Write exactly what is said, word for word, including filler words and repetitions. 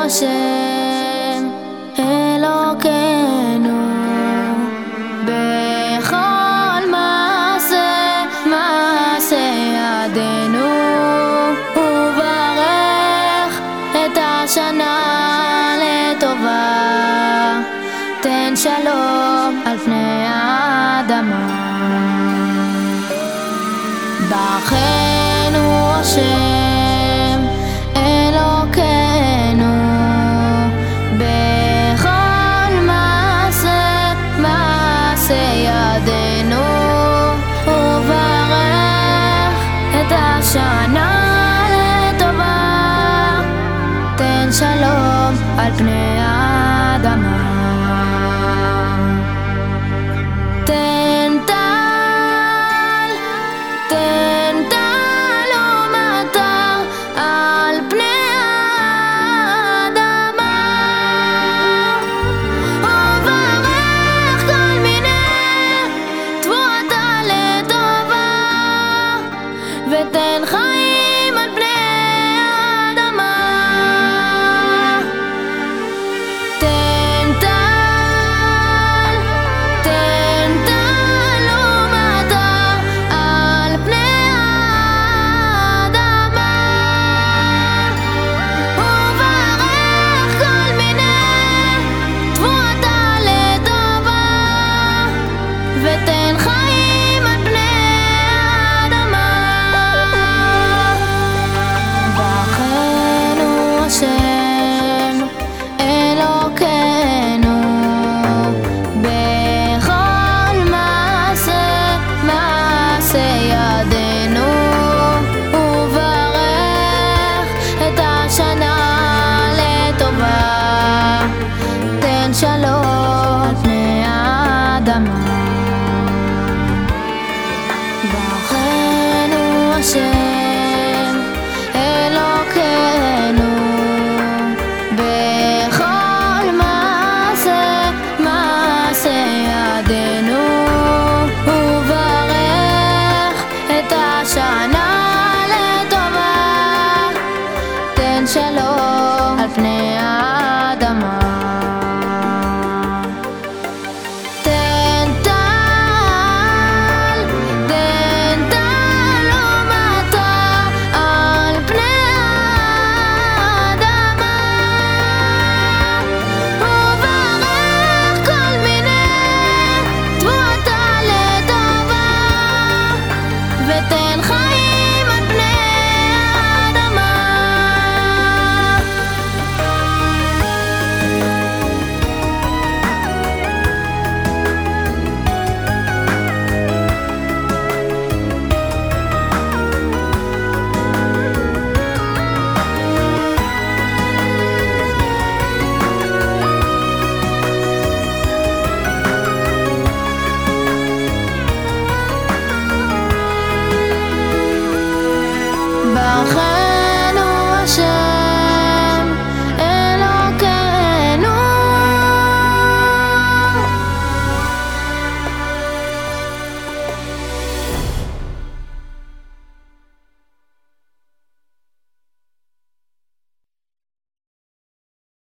השם אלוקינו בכל מעשה מעשה ידינו, וברך את השנה לטובה, תן שלום על פני האדמה. ברכנו השם אלוקינו בכל מעשה מעשה ידינו, וברך את השנה לטובה, תן שלום על פני האדמה. תן טל, תן טל ומטר על פני האדמה, וברך כל מיני תבואתה לטובה, ותן חיים על פני האדמה. תן טל, תן טל ומטר על פני האדמה, וברך כל מיני תבואתה לטובה, ותן חיים על פני האדמה. ברכנו השם אלוקינו בכל מעשה מעשה ידינו, וברך את השנה לטובה, תן שלום על פני האדמה. ברכנו השם אלוקינו בכל מעשה מעשה ידינו, וברך את השנה לטובה, תן שלום על פני האדמה. תן טל, תן טל ומטר על פני האדמה, וברך כל מיני תבואתה לטובה, ותן חיים על פני האדמה. ברכנו